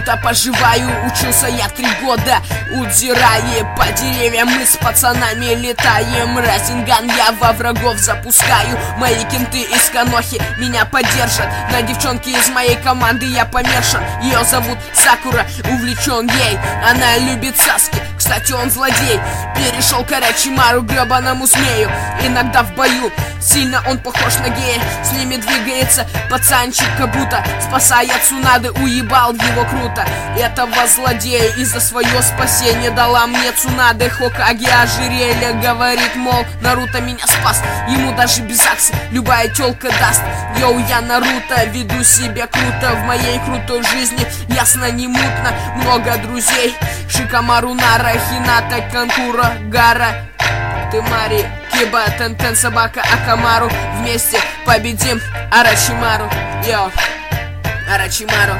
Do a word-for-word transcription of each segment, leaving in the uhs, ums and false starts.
круто поживаю. Учился я три года, удирая по деревьям, мы с пацанами летаем. Разинган я во врагов запускаю. Мои кенты из Конохи меня поддержат. На девчонке из моей команды я помешан. Ее зовут Сакура, увлечен ей. Она любит Саски, кстати, он злодей. Перешел к Орочимару, гребаному змею. Иногда в бою сильно он похож на гея. С ними двигается пацанчик, как будто спасая Цунады, уебал его круто. Этого злодея из-за свое спасение дала мне Цунады. Хокаге ожерелье, говорит, мол, Наруто меня спас. Ему даже без акса любая тёлка даст. Йоу, я Наруто, веду себя круто. В моей крутой жизни ясно не мутно. Много друзей: Шикамару, Нара, Хината, Канкура, Гара, Тымари, Киба, Тентен, Собака, Акамару. Вместе победим Орочимару. Йоу, Орочимару.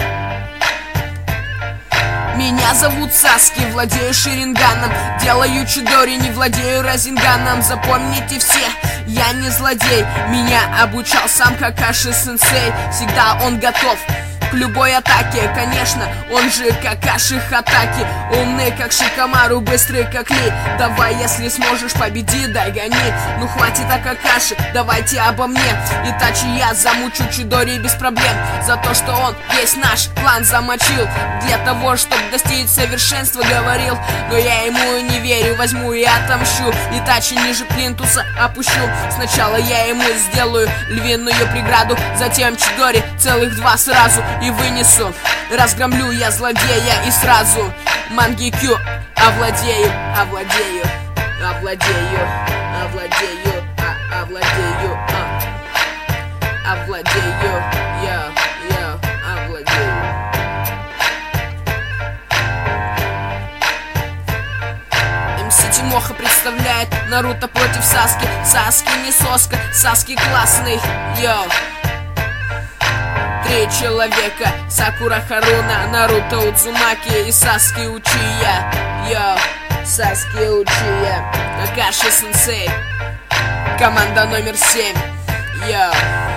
Меня зовут Саски, владею Ширинганом. Делаю чидори, не владею Разинганом. Запомните все, я не злодей. Меня обучал сам Какаши-сенсей. Всегда он готов к любой атаке, конечно, он же Какаши Хатаки. Умный, как Шикамару, быстрый, как Ли. Давай, если сможешь, победи, дай гони. Ну хватит о Какаши, давайте обо мне. Итачи я замучу чидори без проблем. За то, что он весь наш клан замочил. Для того, чтобы достичь совершенства, говорил. Но я ему не верю, возьму и отомщу. Итачи ниже плинтуса опущу. Сначала я ему сделаю львиную преграду, затем чидори целых два сразу и вынесу. Разгромлю я злодея и сразу Мангекю овладею, овладею, овладею, овладею, а, овладею, а, овладею, я, я, овладею. МС Тимоха представляет Наруто против Саски. Саски не соска, Саски классный, йоу. Три человека: Сакура Харуна, Наруто Удзумаки и Саски Учия. Йо, Саски Учия, Какаши-сенсей, команда номер семь. Йо.